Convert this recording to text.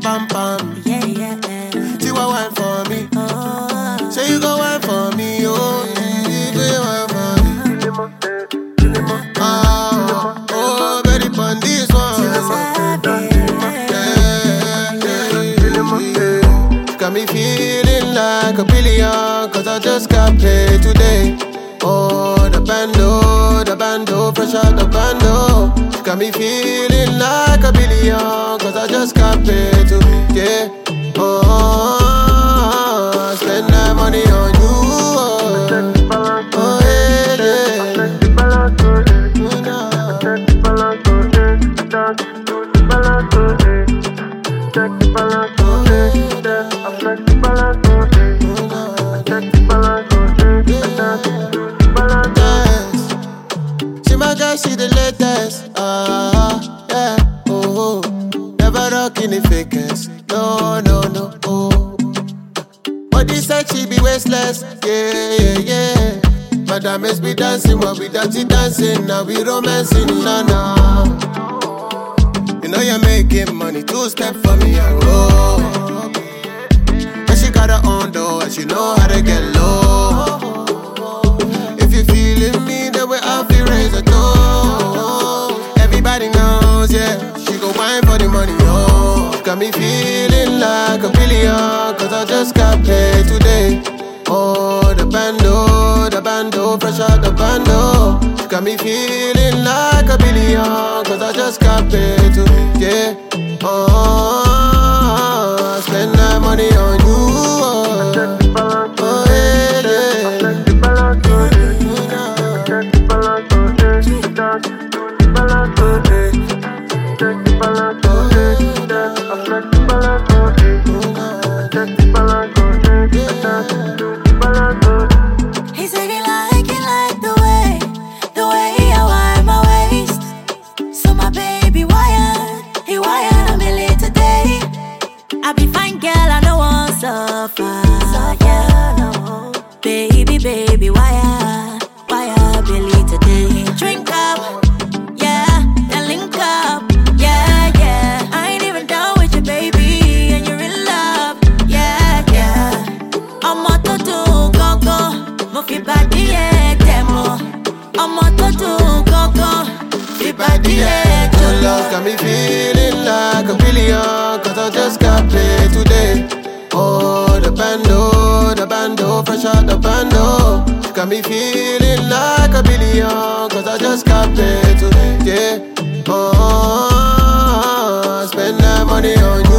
pam pam. Yeah, yeah, yeah. See what wine for me. Oh, Say you go wine for me, oh. You go wine for me. Oh, very fun this one. Got me feeling like a billion, cause I just got paid today. Oh, the bando, fresh out the bando. Got me feeling like a billion, cause I just got paid today. Oh, I spend that money on you. Oh, yeah, she my girl, she the latest. Yeah, oh, never rocking the fakest. No, no, no, oh. But this said she be wasteless. Yeah, yeah, yeah. Madam is be dancing, while we dirty dancing. Now we romancing, nah, nah. You know you're making money, 2-step for me and roll. And she got her own door, and she know how to get low. If you feeling me, then we have to raise a toast. Everybody knows, yeah, she go wine for the money, oh. Got me feeling like a billion, cause I just got paid today. Oh, the bando, fresh out the bando. Got me feeling like a billion, cause I just got paid today. Oh, I spend that money on you. Oh, yeah, he said he like the way I wind my waist. So my baby wired, he wired a million today. I be fine girl, I know one suffer, yeah, no. Baby, wire Billy today. Drink up, yeah, then link up, yeah, yeah. I ain't even down with you, baby, and you're in love, yeah, yeah. I'm a to do go, mo fi body demo. I'm a to do go, fi body your love got me feeling like a billion, cause I just got paid today. Oh, the bando, fresh out the bando. Got me feeling like a billion, cause I just got paid today. Yeah. Oh, I spend that money on you.